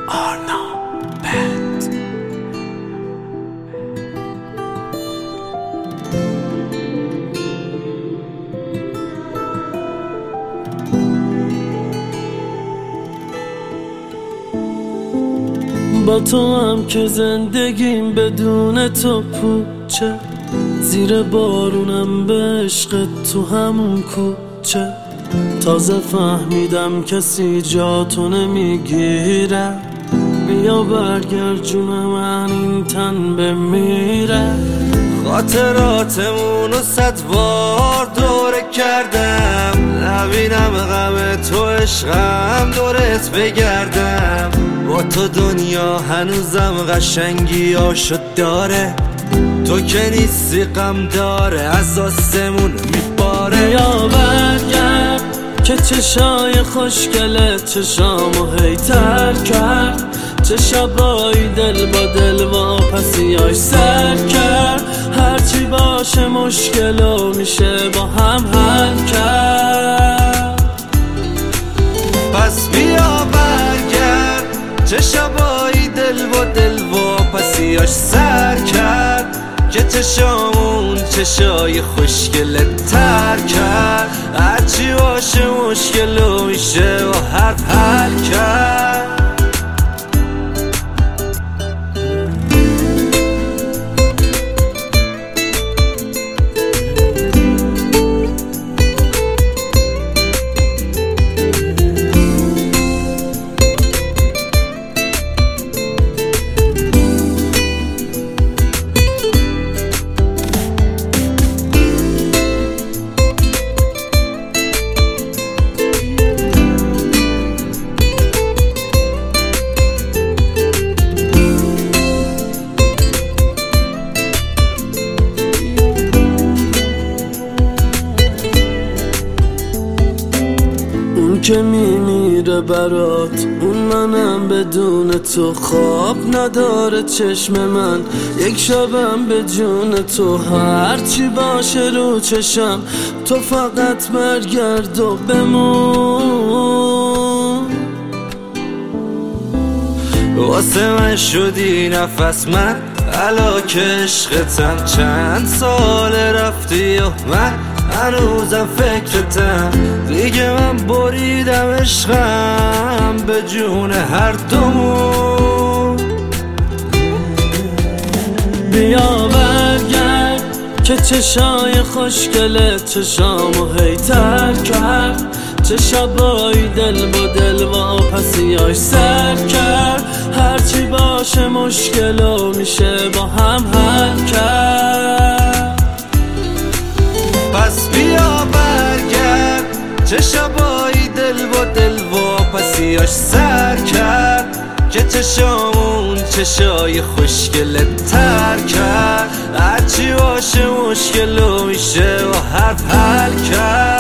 آرنا بند. با تو هم که زندگیم بدون تو پوچه، زیر بارونم به عشق تو همون کوچه. تازه فهمیدم کسی جا تو نمیگیره، بیا برگرد جون من این تن بمیره. خاطراتمونو 100 بار دوره کردم، نبینم غم تو عشقم دورت بگردم. با تو دنیا هنوزم قشنگیاشو داره، تو که نیستی غم داره از آسمون میباره. یا برگرد که چشای خوشگله چشامو هیتر کرد، چه شبایی دل با دل واپسیاش سر کرد. هرچی باشه مشکلو میشه با هم حل کرد. پس بیا برگرد چه شبایی دل با دل واپسیاش سر کرد، که چشامون چشای خوشگلت تر کرد. هرچی باشه مشکلو میشه با حرف حل کرد. که میمیره برات، اون منم بدون تو خواب نداره چشم من. یک شبم به جون تو هرچی باشه رو چشم، تو فقط برگرد و بمون. واسه من شدی نفس من علاک عشقتم، چند سال رفتی و من هنوزم فکرتم. دیگه من بریدم عشقم به جون هر دومون. بیا برگرد که چشای خوشگله چشامو هیتر کرد، چه شبایی دل با دل واپسیاش سر کرد. هرچی باشه مشکلو میشه با هم حل کرد. پس بیا برگرد چه شبایی دل با دل واپسیاش سر کرد، که چشامون چشای خوشگلت تر کرد. هرچی باشه مشکلو میشه و حرف حل کرد.